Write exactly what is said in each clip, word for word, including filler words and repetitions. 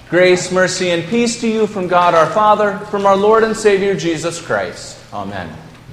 Grace, mercy, and peace to you from God our Father, from our Lord and Savior Jesus Christ. Amen.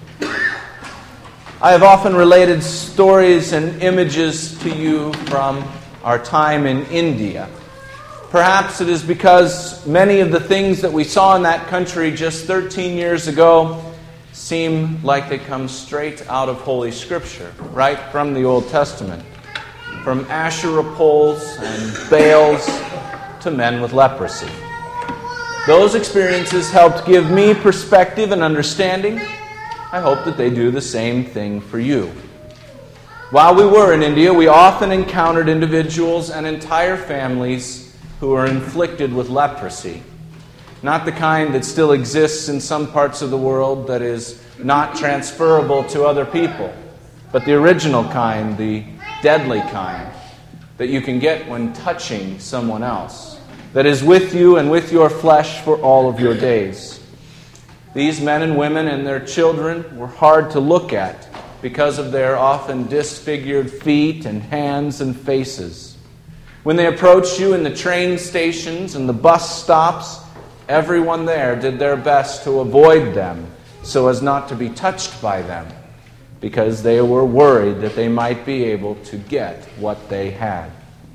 I have often related stories and images to you from our time in India. Perhaps it is because many of the things that we saw in that country just thirteen years ago seem like they come straight out of Holy Scripture, right from the Old Testament. From Asherah poles and Baals to men with leprosy. Those experiences helped give me perspective and understanding. I hope that they do the same thing for you. While we were in India, we often encountered individuals and entire families who were inflicted with leprosy. Not the kind that still exists in some parts of the world that is not transferable to other people, but the original kind, the deadly kind, that you can get when touching someone else, that is with you and with your flesh for all of your days. These men and women and their children were hard to look at because of their often disfigured feet and hands and faces. When they approached you in the train stations and the bus stops, everyone there did their best to avoid them so as not to be touched by them, because they were worried that they might be able to get what they had.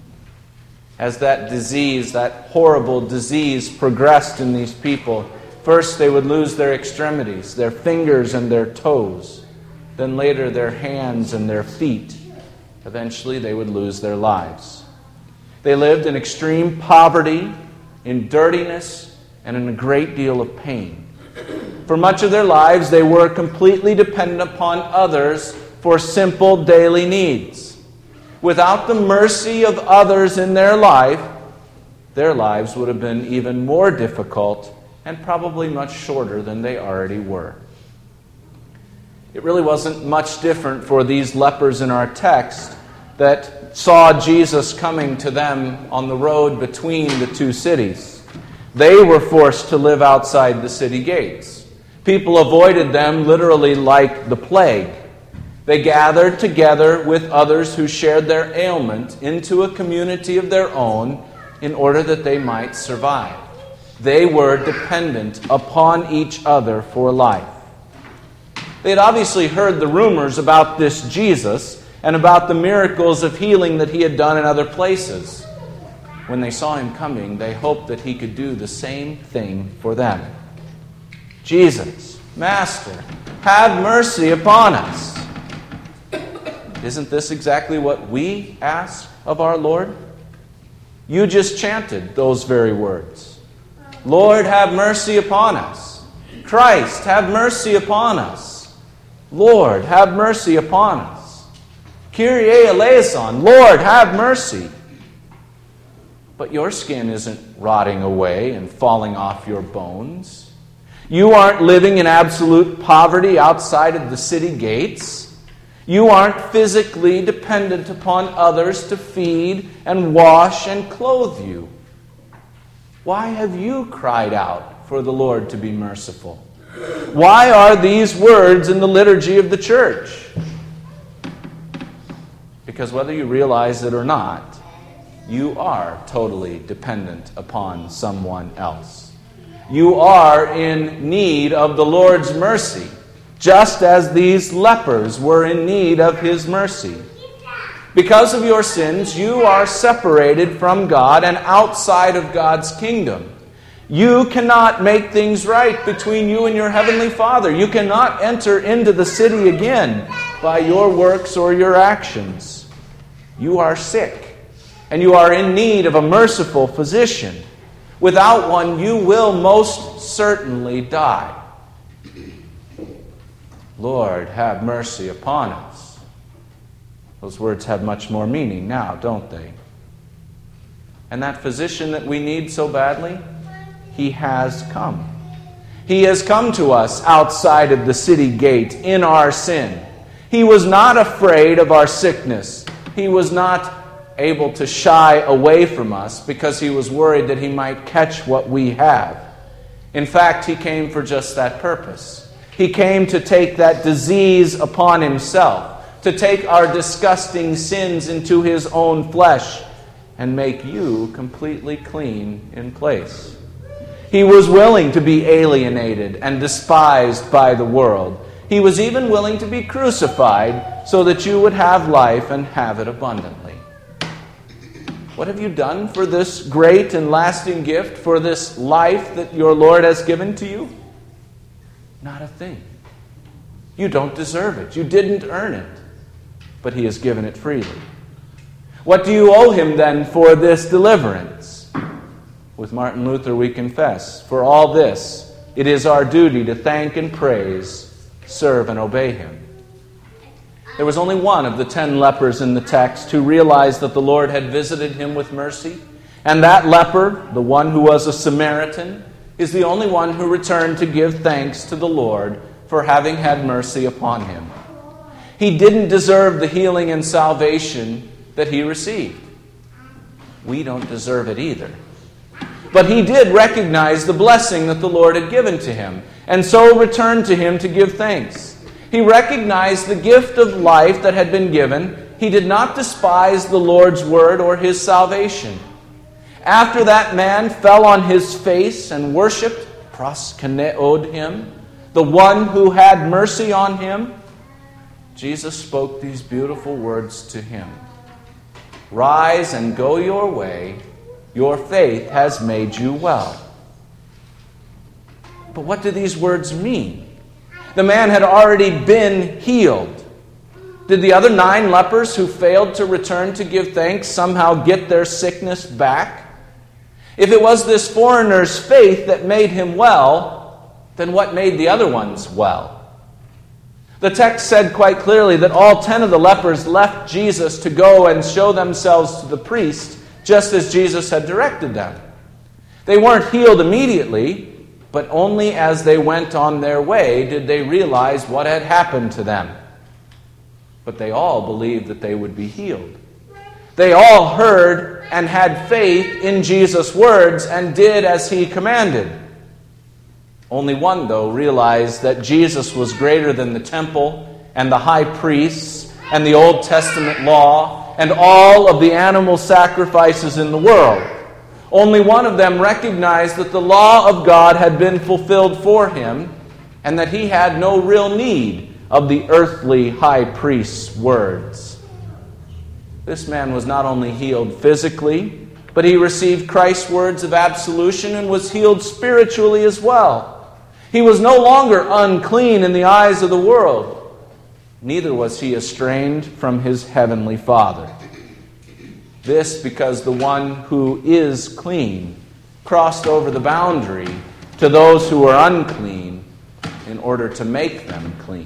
As that disease, that horrible disease, progressed in these people, first they would lose their extremities, their fingers and their toes. Then later their hands and their feet. Eventually they would lose their lives. They lived in extreme poverty, in dirtiness, and in a great deal of pain. For much of their lives, they were completely dependent upon others for simple daily needs. Without the mercy of others in their life, their lives would have been even more difficult and probably much shorter than they already were. It really wasn't much different for these lepers in our text that saw Jesus coming to them on the road between the two cities. They were forced to live outside the city gates. People avoided them literally like the plague. They gathered together with others who shared their ailment into a community of their own in order that they might survive. They were dependent upon each other for life. They had obviously heard the rumors about this Jesus and about the miracles of healing that he had done in other places. When they saw him coming, they hoped that he could do the same thing for them. Jesus, Master, have mercy upon us. Isn't this exactly what we ask of our Lord? You just chanted those very words. Lord, have mercy upon us. Christ, have mercy upon us. Lord, have mercy upon us. Kyrie eleison, Lord, have mercy. But your skin isn't rotting away and falling off your bones. You aren't living in absolute poverty outside of the city gates. You aren't physically dependent upon others to feed and wash and clothe you. Why have you cried out for the Lord to be merciful? Why are these words in the liturgy of the church? Because whether you realize it or not, you are totally dependent upon someone else. You are in need of the Lord's mercy, just as these lepers were in need of his mercy. Because of your sins, you are separated from God and outside of God's kingdom. You cannot make things right between you and your heavenly Father. You cannot enter into the city again by your works or your actions. You are sick, and you are in need of a merciful physician. Without one, you will most certainly die. Lord, have mercy upon us. Those words have much more meaning now, don't they? And that physician that we need so badly, he has come. He has come to us outside of the city gate in our sin. He was not afraid of our sickness. He was not able to shy away from us because he was worried that he might catch what we have. In fact, he came for just that purpose. He came to take that disease upon himself, to take our disgusting sins into his own flesh, and make you completely clean in place. He was willing to be alienated and despised by the world. He was even willing to be crucified so that you would have life and have it abundantly. What have you done for this great and lasting gift, for this life that your Lord has given to you? Not a thing. You don't deserve it. You didn't earn it. But He has given it freely. What do you owe Him then for this deliverance? With Martin Luther we confess, for all this, it is our duty to thank and praise, serve and obey Him. There was only one of the ten lepers in the text who realized that the Lord had visited him with mercy, and that leper, the one who was a Samaritan, is the only one who returned to give thanks to the Lord for having had mercy upon him. He didn't deserve the healing and salvation that he received. We don't deserve it either. But he did recognize the blessing that the Lord had given to him, and so returned to Him to give thanks. He recognized the gift of life that had been given. He did not despise the Lord's word or His salvation. After that man fell on his face and worshipped, proskuneoed Him, the one who had mercy on him, Jesus spoke these beautiful words to him. Rise and go your way. Your faith has made you well. But what do these words mean? The man had already been healed. Did the other nine lepers who failed to return to give thanks somehow get their sickness back? If it was this foreigner's faith that made him well, then what made the other ones well? The text said quite clearly that all ten of the lepers left Jesus to go and show themselves to the priest, just as Jesus had directed them. They weren't healed immediately, but only as they went on their way did they realize what had happened to them. But they all believed that they would be healed. They all heard and had faith in Jesus' words and did as He commanded. Only one, though, realized that Jesus was greater than the temple and the high priests and the Old Testament law and all of the animal sacrifices in the world. Only one of them recognized that the law of God had been fulfilled for him and that he had no real need of the earthly high priest's words. This man was not only healed physically, but he received Christ's words of absolution and was healed spiritually as well. He was no longer unclean in the eyes of the world. Neither was he estranged from his heavenly Father. This because the one who is clean crossed over the boundary to those who are unclean in order to make them clean.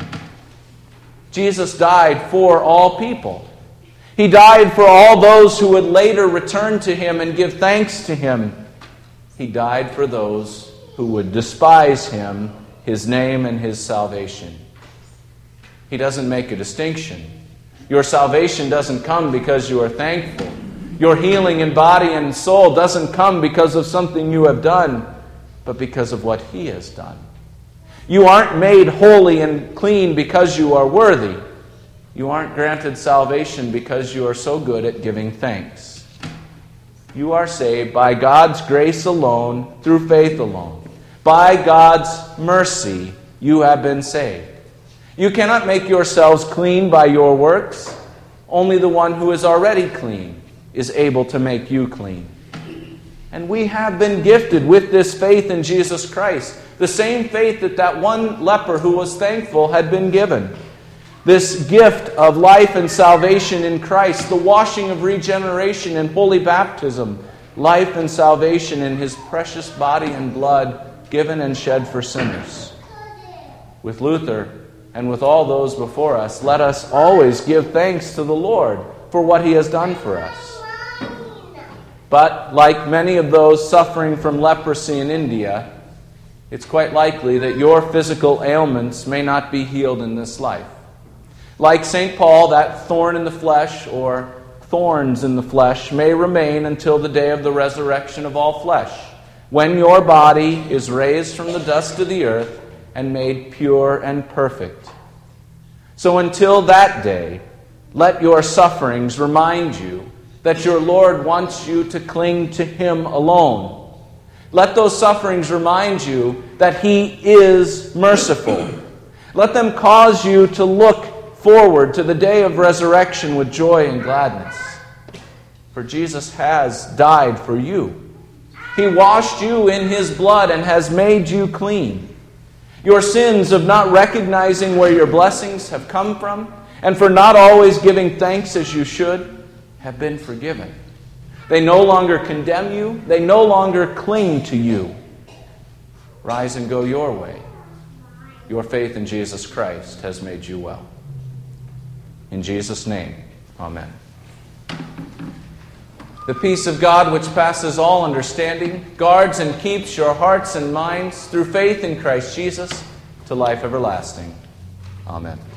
Jesus died for all people. He died for all those who would later return to Him and give thanks to Him. He died for those who would despise Him, His name, and His salvation. He doesn't make a distinction. Your salvation doesn't come because you are thankful. Your healing in body and soul doesn't come because of something you have done, but because of what He has done. You aren't made holy and clean because you are worthy. You aren't granted salvation because you are so good at giving thanks. You are saved by God's grace alone, through faith alone. By God's mercy, you have been saved. You cannot make yourselves clean by your works. Only the one who is already clean is able to make you clean. And we have been gifted with this faith in Jesus Christ, the same faith that that one leper who was thankful had been given. This gift of life and salvation in Christ, the washing of regeneration and holy baptism, life and salvation in His precious body and blood given and shed for sinners. With Luther and with all those before us, let us always give thanks to the Lord for what He has done for us. But like many of those suffering from leprosy in India, it's quite likely that your physical ailments may not be healed in this life. Like Saint Paul, that thorn in the flesh or thorns in the flesh may remain until the day of the resurrection of all flesh, when your body is raised from the dust of the earth and made pure and perfect. So until that day, let your sufferings remind you that your Lord wants you to cling to Him alone. Let those sufferings remind you that He is merciful. Let them cause you to look forward to the day of resurrection with joy and gladness. For Jesus has died for you. He washed you in His blood and has made you clean. Your sins of not recognizing where your blessings have come from and for not always giving thanks as you should have been forgiven. They no longer condemn you. They no longer cling to you. Rise and go your way. Your faith in Jesus Christ has made you well. In Jesus' name, amen. The peace of God, which passes all understanding, guards and keeps your hearts and minds through faith in Christ Jesus to life everlasting. Amen.